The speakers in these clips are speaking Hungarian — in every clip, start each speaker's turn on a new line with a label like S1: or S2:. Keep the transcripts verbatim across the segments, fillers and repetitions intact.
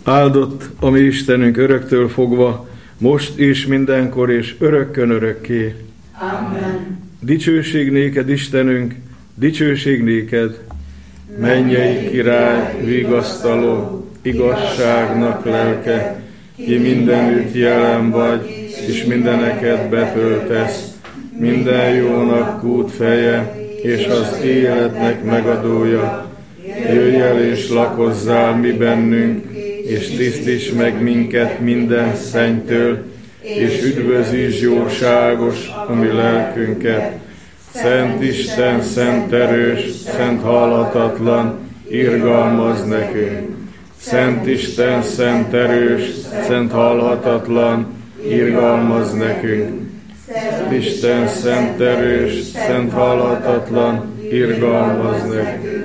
S1: Áldott a mi Istenünk öröktől fogva, most és mindenkor és örökkön örökké.
S2: Amen.
S1: Dicsőség néked, Istenünk, dicsőség néked, mennyei király, vigasztaló, igazságnak lelke, ki mindenütt jelen vagy, és mindeneket betöltesz, minden jónak kútfeje, és az életnek megadója. Jöjj el és lakozzál mi bennünk, és tisztíts meg minket minden szennytől, és üdvözíts jóságos a mi lelkünket. Szent Isten, szent erős, szent halhatatlan, irgalmazz nekünk. Szent Isten, szent erős, szent halhatatlan, irgalmazz nekünk. Szent Isten, szent erős, szent halhatatlan, irgalmazz nekünk.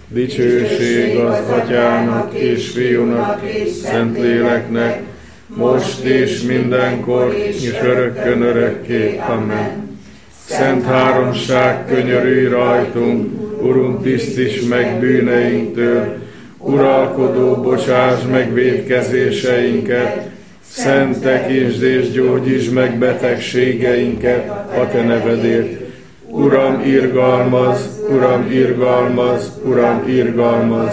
S1: Dicsőség az Atyának és Fiúnak és Szentléleknek, most és mindenkor és örökkön örökké. Amen. Szent háromság, könyörülj rajtunk, Urunk, tisztíts meg bűneinktől, uralkodó, bocsáss meg vétkezéseinket, Szent tekítsd és gyógyítsd meg betegségeinket a Te nevedért. Uram, irgalmazz, Uram, irgalmazz, Uram, irgalmazz.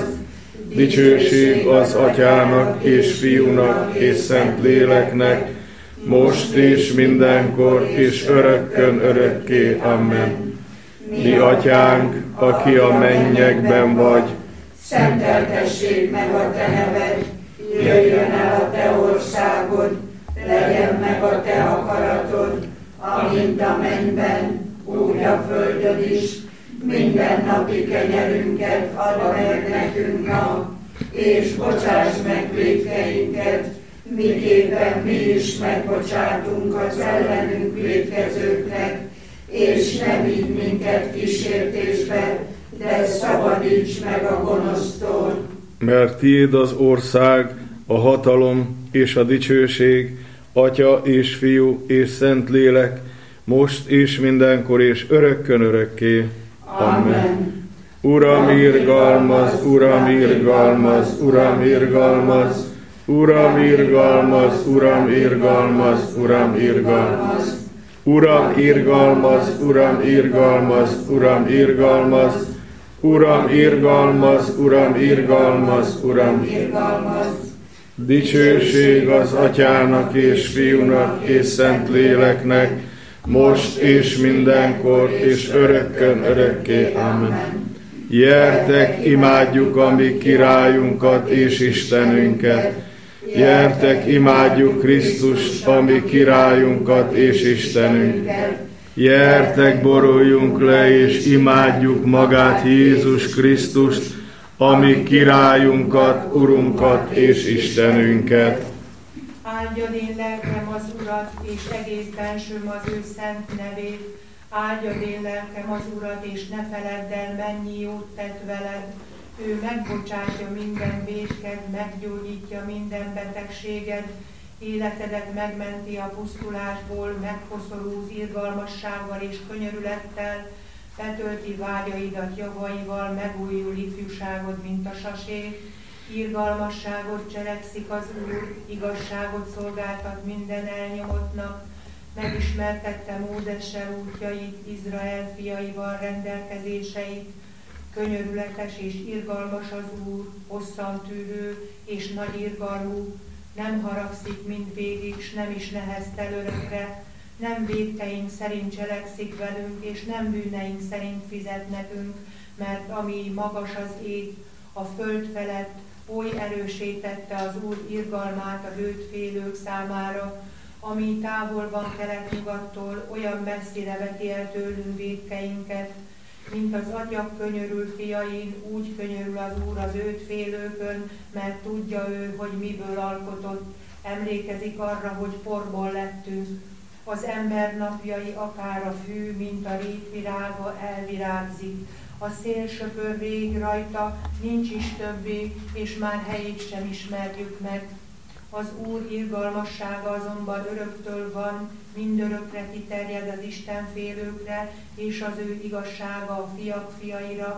S1: Dicsőség az Atyának és Fiúnak és Szentléleknek, most és mindenkor és örökkön örökké. Amen. Mi Atyánk, aki a mennyekben vagy,
S2: szenteltessék meg a Te neved, jöjjön el a Te országod, legyen meg a Te akaratod, amint a mennyben, úgy a földön is. Minden napi kenyerünket add meg nekünk ma, és bocsáss meg vétkeinket, miképpen mi is megbocsátunk az ellenünk vétkezőknek, és ne vigy minket kísértésbe, de szabadíts meg a gonosztól.
S1: Mert tiéd az ország, a hatalom és a dicsőség, Atya és Fiú és Szentlélek, most és mindenkor és örökkön örökké. Amen. Uram, irgalmazz, Uram, irgalmazz, Uram, irgalmazz, Uram, irgalmazz, Uram, irgalmazz, Uram, irgalmazz. Uram, irgalmazz, Uram, irgalmazz, Uram, irgalmazz, Uram, irgalmazz, Uram, irgalmazz, Uram, irgalmazz. Dicsőség az Atyának és Fiúnak és Szentléleknek, most és mindenkor és örökkön örökké. Amen. Gyertek, imádjuk a mi királyunkat és Istenünket. Gyertek, imádjuk Krisztust, a mi királyunkat és Istenünket. Gyertek, boruljunk le és imádjuk magát Jézus Krisztust, a mi királyunkat, Urunkat és Istenünket.
S3: Áldjad én lelkem az Urat, és egész bensőm az ő szent nevét. Áldjad én lelkem az Urat, és ne feledd el, mennyi jót tett veled. Ő megbocsátja minden vétked, meggyógyítja minden betegséged, életedet megmenti a pusztulásból, megkoszorúz irgalmassággal és könyörülettel, betölti vágyaidat javaival, megújul ifjúságod, mint a sasé. Irgalmasságot cselekszik az Úr, igazságot szolgáltat minden elnyomottnak, megismertette Mózessel útjait, Izrael fiaival rendelkezéseit. Könyörületes és irgalmas az Úr, hosszantűrő és nagy irgalmú, nem haragszik mindvégig, s nem is neheztel örökre, nem vétkeink szerint cselekszik velünk, és nem bűneink szerint fizet nekünk, mert ami magas az ég, a föld felett, oly erősítette az Úr irgalmát a őt félők számára, ami távol van kelet-nyugattól, olyan messzire veti el tőlünk vétkeinket. Mint az atya könyörül fiain, úgy könyörül az Úr az őt félőkön, mert tudja ő, hogy miből alkotott, emlékezik arra, hogy porból lettünk. Az ember napjai akár a fű, mint a rétvirága elvirágzik. A szél söpör rég rajta, nincs is többé, és már helyét sem ismerjük meg. Az Úr irgalmassága azonban öröktől van, mindörökre kiterjed az Isten félőkre, és az ő igazsága a fiak fiaira.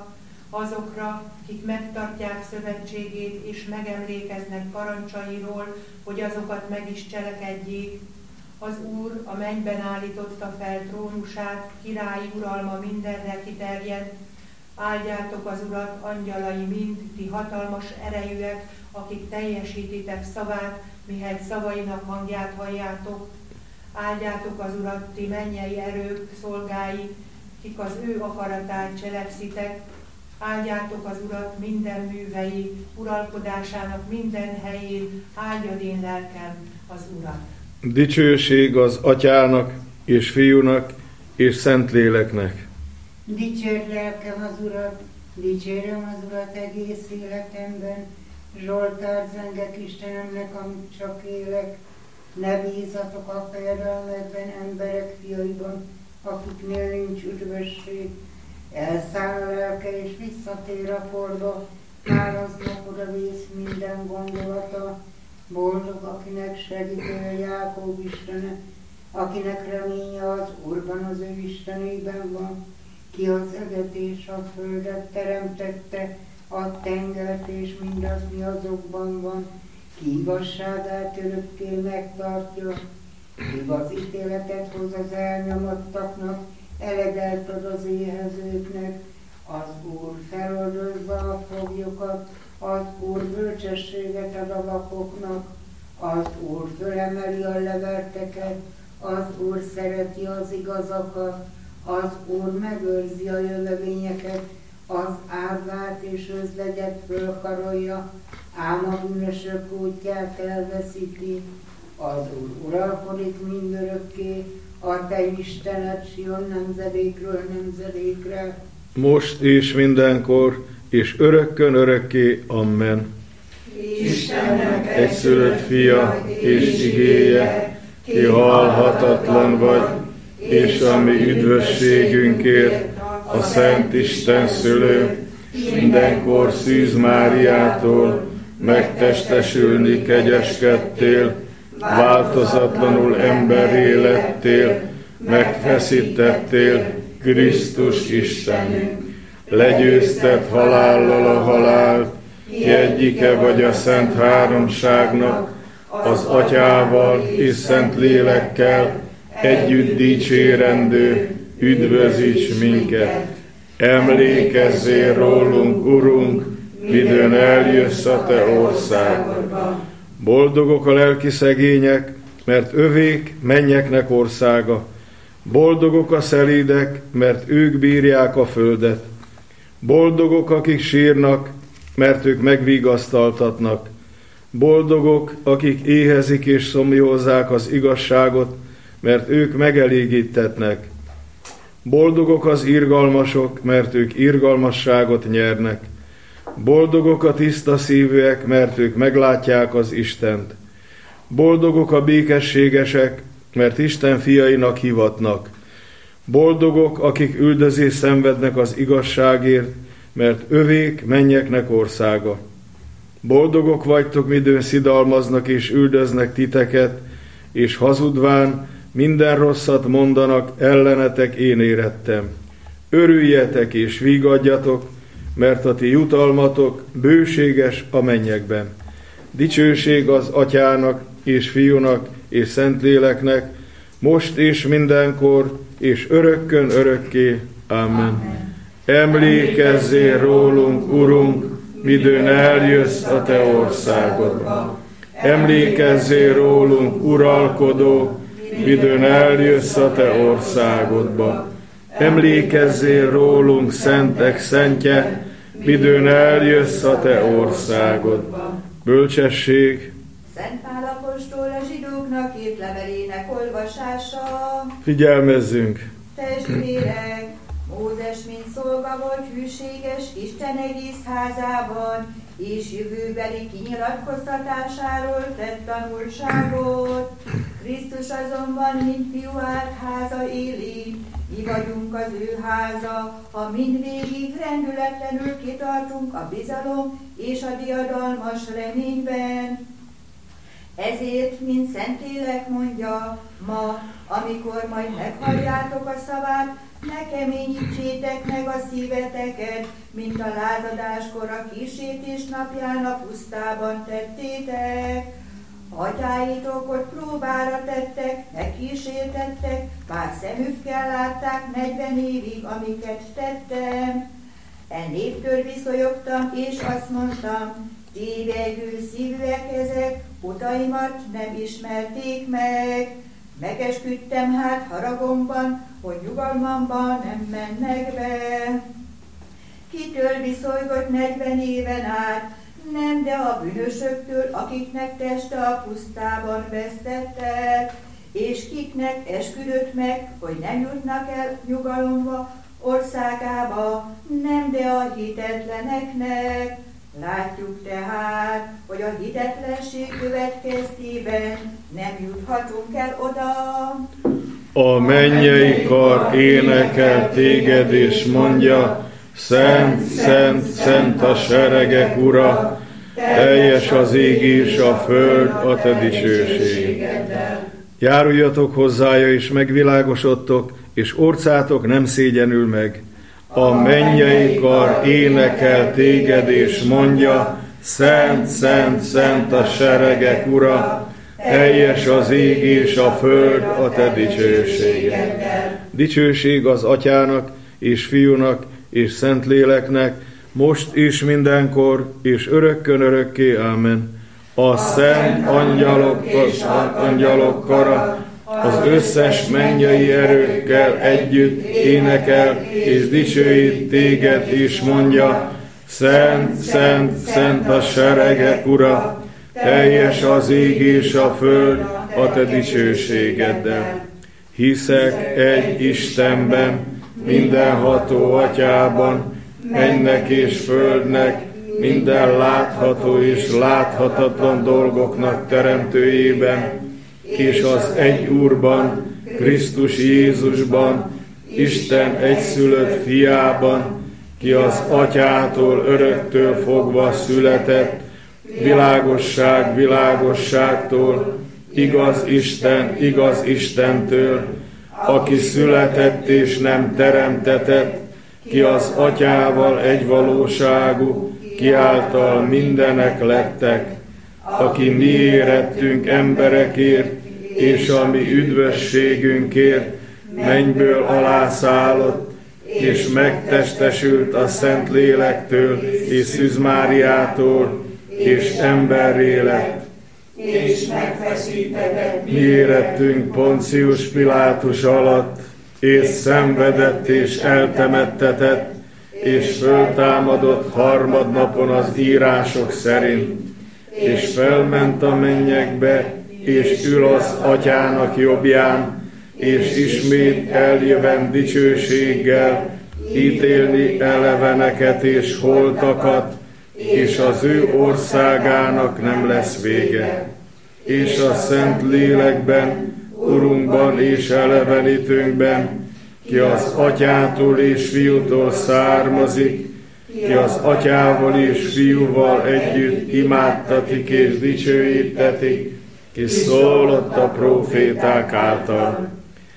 S3: azokra, kik megtartják szövetségét és megemlékeznek parancsairól, hogy azokat meg is cselekedjék. Az Úr a mennyben állította fel trónusát, királyi uralma mindenre kiterjed. Áldjátok az Urat, angyalai mind, ti hatalmas erejűek, akik teljesítitek szavát, mihet szavainak hangját halljátok. Áldjátok az Urat, ti mennyei erők, szolgái, kik az ő akaratát cselekszitek. Áldjátok az Urat minden művei, uralkodásának minden helyén, áldjad én lelkem az Urat.
S1: Dicsőség az Atyának, és Fiúnak, és Szentléleknek.
S2: Dicsérd lelkem az Urat, dicsérem az Urat egész életemben, Zsoltárt zengek Istenemnek, amit csak élek. Ne bízatok a fejedelmekben, emberek fiaiban, akiknél nincs üdvösség. Elszáll a lelke és visszatér a porba, fáradtnak odavész minden gondolata. Boldog, akinek segítője Jákob Istene, akinek reménye az Úrban, az ő Istenében van, ki az eget és a földet teremtette, a tengert és mindaz, mi azokban van, ki igazságát örökké megtartja, igaz ítéletet hoz az elnyomattaknak, elegelt ad az éhezőknek, az Úr feloldozza a foglyokat, az Úr bölcsességet ad a vakoknak, az Úr fölemeli a leverteket, az Úr szereti az igazakat, az Úr megőrzi a jövevényeket, az árvát és özvegyet fölkarolja, ám a bűnösök útját elveszíti. Az Úr uralkodik mindörökké, a te Istened Sion nemzedékről nemzedékre.
S1: Most és mindenkor, és örökkön örökké. Amen.
S2: Istennek
S1: Egyszülött fia és igéje, ki halhatatlan vagy, és a mi üdvösségünkért a Szent Isten szülő, mindenkor Szűz Máriától megtestesülni kegyeskedtél, változatlanul emberré lettél, megfeszítettél, Krisztus Istenünk. Legyőzted halállal a halált, ki egyike vagy a Szent Háromságnak, az Atyával és Szent Lélekkel, együtt dicsérendő, üdvözíts minket. Emlékezzél rólunk, Urunk, midőn eljössz a te országodba. Boldogok a lelki szegények, mert övék mennyeknek országa. Boldogok a szelídek, mert ők bírják a földet. Boldogok, akik sírnak, mert ők megvigasztaltatnak. Boldogok, akik éhezik és szomjózzák az igazságot, mert ők megelégítetnek. Boldogok az irgalmasok, mert ők irgalmasságot nyernek. Boldogok a tiszta szívűek, mert ők meglátják az Istent. Boldogok a békességesek, mert Isten fiainak hivatnak. Boldogok, akik üldözést szenvednek az igazságért, mert övék mennyeknek országa. Boldogok vagytok, midőn szidalmaznak és üldöznek titeket, és hazudván minden rosszat mondanak ellenetek, én érettem. Örüljetek és vigadjatok, mert a ti jutalmatok bőséges a mennyekben. Dicsőség az Atyának és Fiúnak és Szentléleknek, most és mindenkor, és örökkön örökké. Amen. Amen. Emlékezzél rólunk, Urunk, midőn eljössz a te országodba. Emlékezzél rólunk, uralkodó, midőn eljössz a te országodba. Emlékezzél rólunk, szentek szentje, midőn eljössz a te országodba. Bölcsesség.
S4: Szent Pál apostol a zsidóknak írt levelének olvasása.
S1: Figyelmezzünk!
S4: Testvérek, Mózes, mint szolga volt hűséges Isten egész házában, és jövőbeli kinyilatkoztatásáról tett tanulságot. Krisztus azonban, mint fiú állt háza élén, mi vagyunk az ő háza, ha mindvégig rendületlenül kitartunk a bizalom és a diadalmas reményben. Ezért, mint Szentlélek mondja, ma, amikor majd meghalljátok a szavát, Ne keményítsétek meg a szíveteket, mint a lázadáskor a kísértés napján a pusztában tettétek. Atyáitokot próbára tettek, ne kísértettek, bár szemükkel látták negyven évig, amiket tettem. E néptől viszonyogtam, és azt mondtam, tévegő szívűek ezek, utaimat nem ismerték meg. Megesküdtem hát haragomban, hogy nyugalmamban nem mennek be. Kitől viszolygott negyven éven át? Nem, de a bűnösöktől, akiknek teste a pusztában vesztettek, és kiknek esküdött meg, hogy nem jutnak el nyugalomba országába, nem, de a hitetleneknek. Látjuk tehát, hogy a hitetlenség következtében nem juthatunk el oda.
S1: A mennyei kar énekel téged, és mondja, Szent, szent, szent a seregek ura, teljes az ég és a föld a te dicsőségeddel. Járuljatok hozzája, és megvilágosodtok, és orcátok nem szégyenül meg. A mennyei kar énekel téged, és mondja, Szent, szent, szent a seregek ura, teljes az ég és a föld a te dicsőségeddel. Dicsőség az Atyának, és Fiúnak, és Szentléleknek, most és mindenkor, és örökkön örökké. Ámen. A szent angyalok, angyalok kara, az összes mennyei erőkkel együtt énekel, és dicsőít téged, és mondja, Szent, szent, szent a seregek ura, teljes az ég és a föld a te dicsőségeddel. Hiszek egy Istenben, mindenható Atyában, mennek és földnek, minden látható és láthatatlan dolgoknak teremtőjében, és az egy Úrban, Krisztus Jézusban, Isten egyszülött fiában, ki az Atyától öröktől fogva született, világosság világosságtól, igaz Isten igaz Istentől, aki született és nem teremtetett, ki az Atyával egy valóságú, ki által mindenek lettek, aki mi érettünk emberekért, és a mi üdvösségünkért mennyből alászállott, és megtestesült a Szentlélektől és Szűz Máriától, és emberré lett.
S2: És megfeszítetett
S1: mi érettünk Poncius Pilátus alatt, és szenvedett és eltemettetett, és föltámadott harmadnapon az írások szerint, és felment a mennyekbe, és ül az Atyának jobbján, és ismét eljövend dicsőséggel, ítélni eleveneket és holtakat, és az ő országának nem lesz vége. És a Szent Lélekben, Urunkban és elevenítőnkben, ki az Atyától és Fiútól származik, ki az Atyával és Fiúval együtt imádtatik és dicsőítetik, ki szólott a próféták által.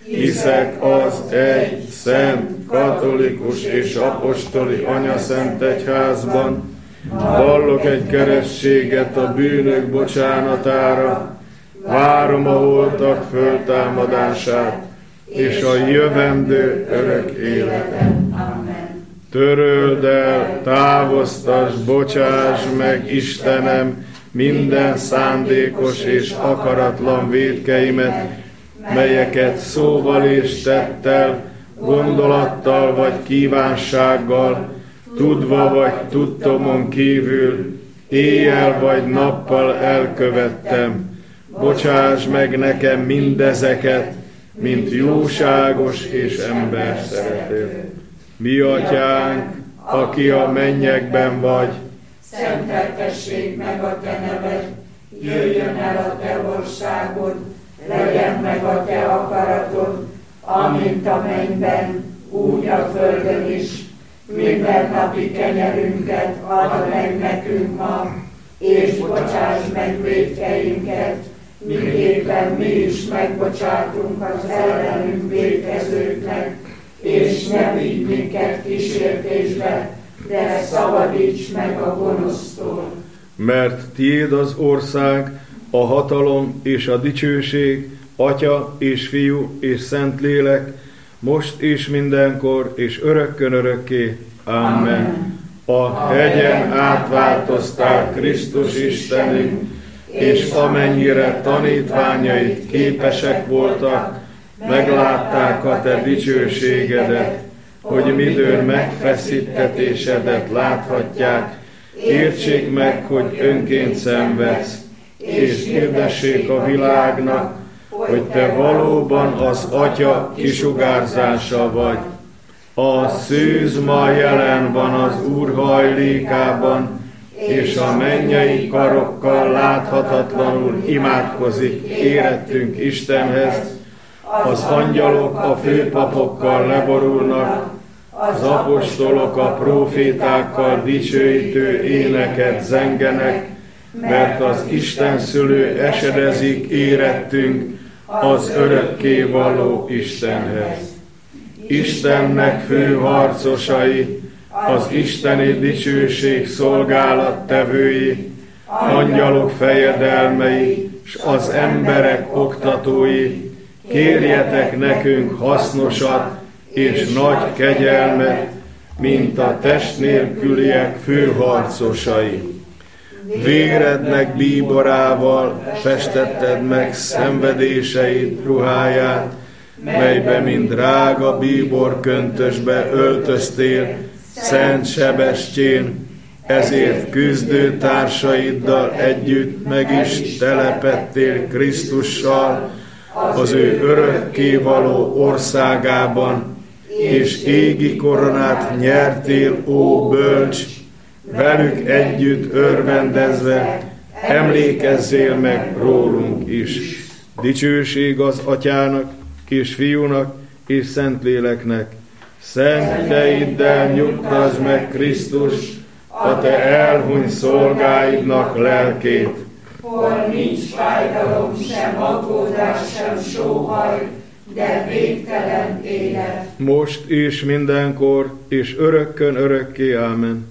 S1: Hiszek az egy, szent, katolikus és apostoli anyaszent egyházban, vallok egy keresztséget a bűnök bocsánatára, várom a holtak föltámadását, és a jövendő örök életet.
S2: Amen.
S1: Töröld el, távoztasd, bocsáss meg, Istenem, minden szándékos és akaratlan vétkeimet, melyeket szóval és tettel, gondolattal vagy kívánsággal, tudva vagy tudtomon kívül, éjjel vagy nappal elkövettem. Bocsáss meg nekem mindezeket, mint jóságos és emberszerető. Mi Atyánk, aki a mennyekben vagy,
S2: szenteltessék meg a te neved, jöjjön el a te országod, legyen meg a te akaratod, amint a mennyben, úgy a földön is. Mindennapi kenyerünket add meg nekünk ma, és bocsáss meg vétkeinket, miképpen mi is megbocsátunk az ellenünk vétkezőknek, és ne vigy minket kísértésbe, de szabadíts meg a gonosztól.
S1: Mert tiéd az ország, a hatalom és a dicsőség, Atya és Fiú és Szentlélek, most és mindenkor és örökkön örökké. Amen. A hegyen átváltoztál Krisztus Istenünk, és amennyire tanítványait képesek voltak, meglátták a te dicsőségedet, hogy midőn megfeszítetésedet láthatják, értsék meg, hogy önként szenvedsz, és hirdessék a világnak, hogy te valóban az Atya kisugárzása vagy. A szűz ma jelen van az Úr hajlékában, és a mennyei karokkal láthatatlanul imádkozik érettünk Istenhez. Az angyalok a főpapokkal leborulnak, az apostolok a prófétákkal dicsőítő éneket zengenek, mert az Isten szülő esedezik érettünk az örökkévaló Istenhez. Istennek fő harcosai, az isteni dicsőség szolgálattevői, angyalok fejedelmei, s az emberek oktatói, kérjetek nekünk hasznosat és nagy kegyelmet, mint a test nélküliek főharcosai. Vérednek bíborával festetted meg szenvedéseid ruháját, melybe mind drága bíborköntösbe öltöztél, szent Sebestyén, ezért küzdő társaiddal együtt meg is telepedtél Krisztussal, az ő örökkévaló országában, és égi koronát nyertél, ó bölcs, velük együtt örvendezve, emlékezzél meg rólunk is. Dicsőség az Atyának, és Fiúnak, és Szentléleknek. Szent teiddel nyugtasd meg Krisztus, a te elhunyt szolgáidnak lelkét.
S2: Hol nincs fájdalom, sem aggódás, sem sóhaj, de végtelen élet.
S1: Most és mindenkor, és örökkön örökké. Ámen.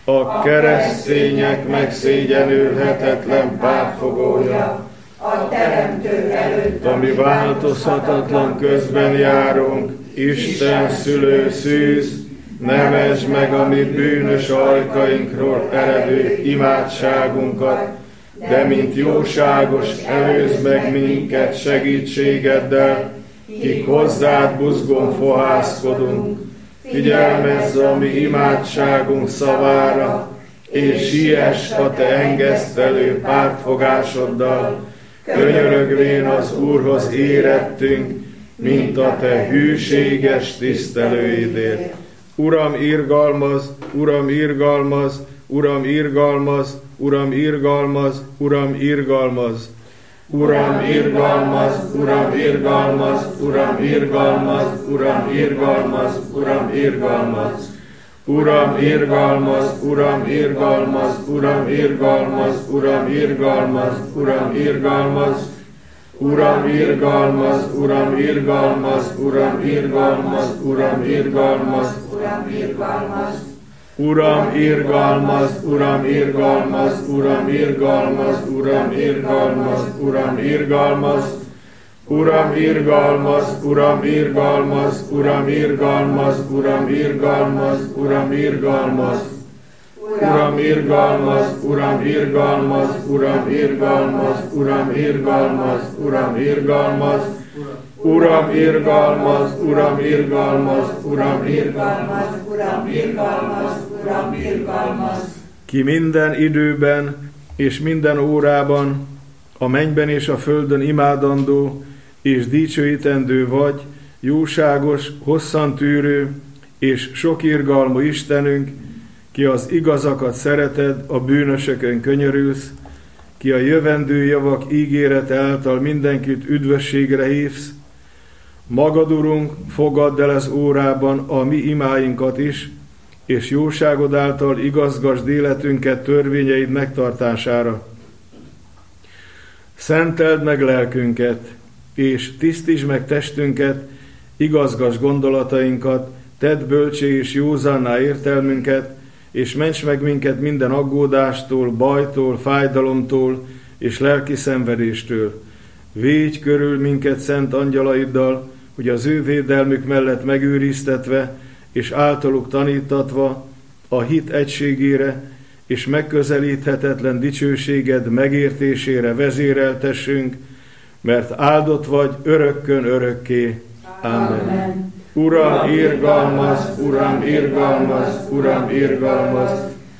S1: A keresztények megszégyenülhetetlen pártfogója,
S2: a Teremtő előtt,
S1: ami változhatatlan közben járunk, Isten szülő szűz, nevesd meg a mi bűnös ajkainkról eredő imádságunkat, de mint jóságos előzd meg minket segítségeddel, kik hozzád buzgón fohászkodunk. Figyelmezz a mi imádságunk szavára, és siess a te engesztelő pártfogásoddal, könyörögvén az Úrhoz érettünk, mint a te hűséges tisztelőidért. Uram, irgalmaz, Uram, irgalmaz, Uram, irgalmaz, Uram, irgalmaz, Uram, irgalmaz. Uram, irgalmaz, Uram, irgalmaz, Uram, irgalmaz, Uram, irgalmaz, Uram, irgalmaz. Uram, irgalmaz, Uram, irgalmaz, Uram, irgalmaz, Uram, irgalmaz, Uram, irgalmaz. Uram, irgalmaz, Uram, irgalmaz, Uram, irgalmaz, Uram, irgalmaz,
S2: Uram, irgalmaz.
S1: Uram, irgalmaz, Uram, irgalmaz, Uram, irgalmaz, Uram, irgalmaz, Uram, irgalmaz. Uram, irgalmaz, Uram, irgalmaz, Uram, irgalmaz, Uram, irgalmaz, Uram, irgalmaz. Uram, irgalmaz, Uram, irgalmaz, Uram, irgalmaz, Uram, irgalmaz, Uram, irgalmaz. Uram, irgalmaz, Uram, irgalmaz, Uram, irgalmaz,
S2: Uram, irgalmaz, Uram, irgalmaz.
S1: Ki minden időben és minden órában a mennyben és a földön imádandó és dicsőítendő vagy, jóságos, hosszantűrő és sok irgalmú Istenünk, ki az igazakat szereted, a bűnösökön könyörülsz, ki a jövendő javak ígérete által mindenkit üdvösségre hívsz, magad, Urunk, fogadd el az órában a mi imáinkat is, és jóságod által igazgasd életünket törvényeid megtartására. Szenteld meg lelkünket, és tisztítsd meg testünket igazgass gondolatainkat, tedd bölcsé és józanná értelmünket, és ments meg minket minden aggódástól, bajtól, fájdalomtól és lelki szenvedéstől. Védj körül minket szent angyalaiddal, hogy az ő védelmük mellett megőriztetve és általuk tanítatva a hit egységére és megközelíthetetlen dicsőséged megértésére vezéreltessünk, mert áldott vagy örökkön örökké. Amen. Amen. Uram, irgalmaz, Uram, irgalmaz, Uram, irgalmaz,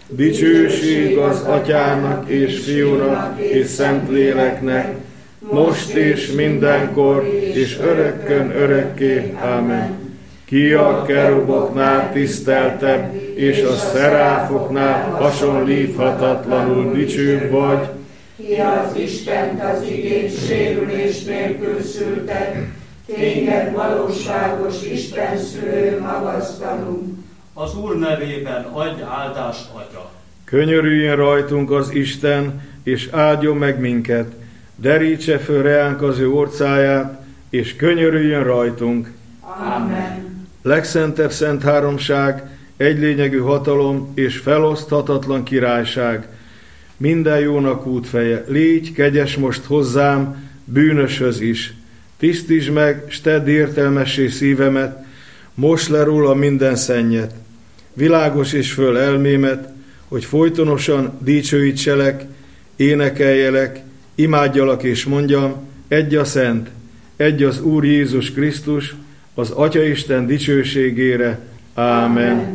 S1: dicsőség az Atyának és Fiúnak és Szentléleknek, most és mindenkor és örökkön örökké. Amen. Ki a keruboknál tiszteltebb, és a szeráfoknál hasonlíthatatlanul dicsőbb vagy.
S2: Ki az Istent az igény sérülés nélkül szülted, téged valóságos Isten szülő magasztalunk.
S5: Az Úr nevében adj áldást, Atya.
S1: Könyörüljön rajtunk az Isten, és áldjon meg minket. Derítse föl reánk az ő orcáját, és könyörüljön rajtunk.
S2: Amen.
S1: Legszentebb szent háromság, egylényegű hatalom és feloszthatatlan királyság. Minden jónak útfeje, légy kegyes most hozzám, bűnöshöz is. Tisztítsd meg, s tedd értelmessé szívemet, most le róla minden szennyet. Világos és föl elmémet, hogy folytonosan dicsőítselek, énekeljelek, imádjalak és mondjam, egy a Szent, egy az Úr Jézus Krisztus, az Atyaisten dicsőségére. Ámen.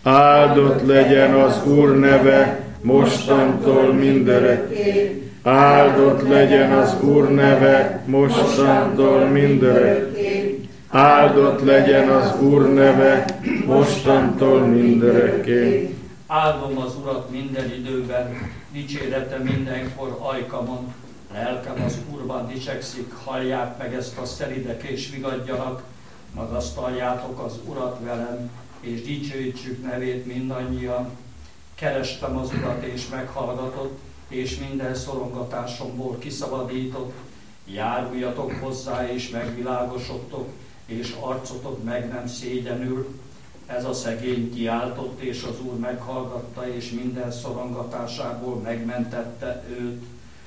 S1: Áldott legyen az Úr neve, mostantól mindörökké. Áldott legyen az Úr neve, mostantól mindörökké. Áldott legyen az Úr neve, mostantól mindörökké.
S5: Áldom az Urat minden időben, dicsérete mindenkor ajkamon. Lelkem az Úrban dicsekszik, hallják meg ezt a szelidek és vigadjanak. Magasztaljátok az Urat velem, és dicsőítsük nevét mindannyian. Kerestem az Urat, és meghallgatott, és minden szorongatásomból kiszabadított. Járuljatok hozzá, és megvilágosodtok, és arcotok meg nem szégyenül. Ez a szegény kiáltott, és az Úr meghallgatta, és minden szorongatásából megmentette őt.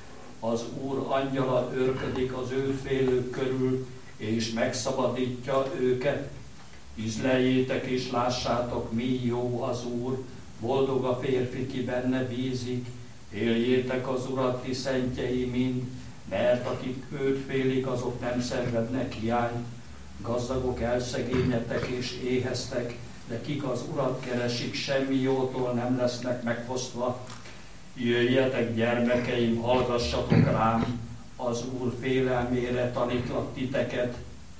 S5: Az Úr angyala őrködik az ő félők körül, és megszabadítja őket. Üzleljétek és lássátok, mi jó az Úr, boldog a férfi, ki benne bízik. Éljétek az Urat, ti szentjei mind, mert akik őt félik, azok nem szenvednek hiányt. Gazdagok elszegényedtek és éheztek, de kik az Urat keresik, semmi jótól nem lesznek megfosztva. Jöjjetek, gyermekeim, hallgassatok rám, az Úr félelmére tanítlak titeket.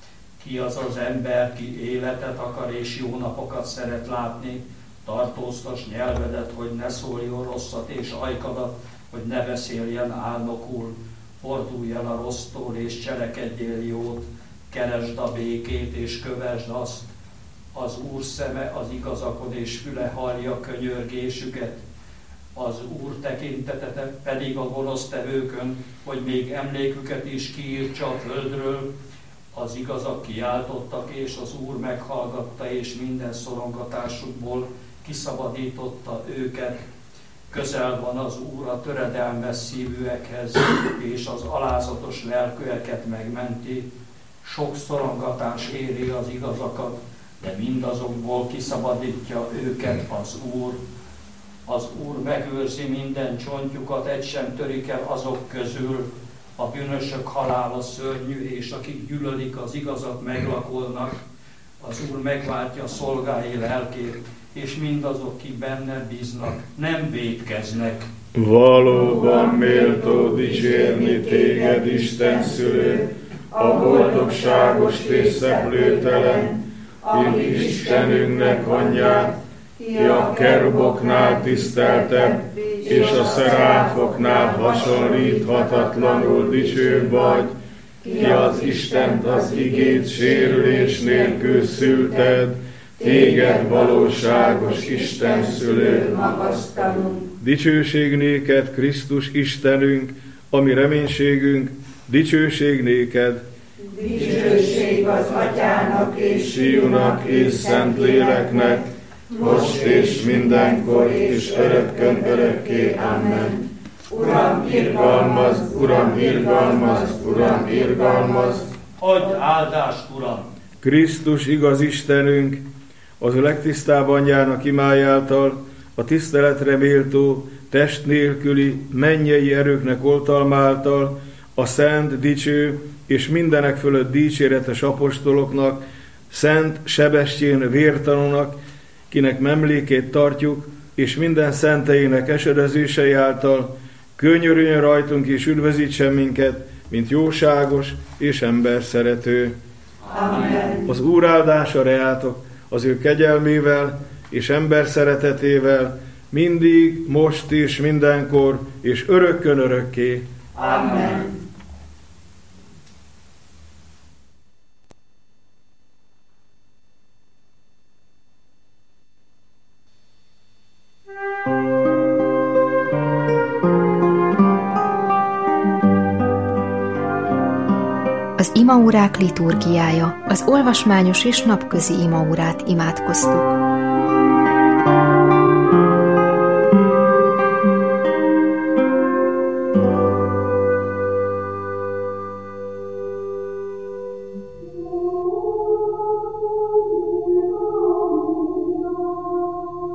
S5: Ki az az ember, ki életet akar és jó napokat szeret látni, tartóztas nyelvedet, hogy ne szóljon rosszat, és ajkadat, hogy ne beszéljen álnokul. Fordulj el a rossztól, és cselekedjél jót, keresd a békét, és kövesd azt. Az Úr szeme az igazakon, és füle hallja könyörgésüket. Az Úr tekintete pedig a gonosztevőkön, hogy még emléküket is kiírtsa a földről. Az igazak kiáltottak, és az Úr meghallgatta, és minden szorongatásukból kiszabadította őket. Közel van az Úr a töredelmes szívűekhez, és az alázatos lelkűeket megmenti. Sok szorongatás éri az igazakat, de mindazokból kiszabadítja őket az Úr. Az Úr megőrzi minden csontjukat, egy sem törik el azok közül. A bűnösök halála szörnyű, és akik gyűlölik az igazat, meglakolnak. Az Úr megváltja szolgái lelkét, és mindazok, kik benne bíznak, nem vétkeznek.
S1: Valóban méltó dicsérni téged, Isten szülő, a boldogságos és szeplőtelen, aki Istenünknek anyját, ki a keruboknál tiszteltebb, és a szeráfoknál hasonlíthatatlanul dicsőbb vagy, ki az Istent az igét sérülés nélkül szülted, téged valóságos Isten szülő
S2: magasztalunk.
S1: Dicsőség néked, Krisztus Istenünk, ami reménységünk, dicsőség néked.
S2: Dicsőség az Atyának és
S1: Fiúnak és Szentléleknek, most és mindenkor és örökkön örökké. Amen.
S2: Uram, irgalmaz,
S1: Uram, irgalmaz, Uram, irgalmaz.
S5: Adj áldást, Uram!
S1: Krisztus igaz Istenünk, az a legtisztább anyjának imájáltal, a tiszteletre méltó, test nélküli, mennyei erőknek oltalmáltal, a szent, dicső és mindenek fölött dicséretes apostoloknak, szent Sebestyén vértanúnak, kinek memlékét tartjuk, és minden szenteinek esedezései által könyörüljön rajtunk és üdvözítsen minket, mint jóságos és emberszerető.
S2: Amen.
S1: Az Úr áldása reátok, az ő kegyelmével és ember szeretetével, mindig, most és mindenkor, és örökkön örökké.
S2: Amen.
S6: Az imaórák liturgiája, az olvasmányos és napközi imaórát imádkoztuk.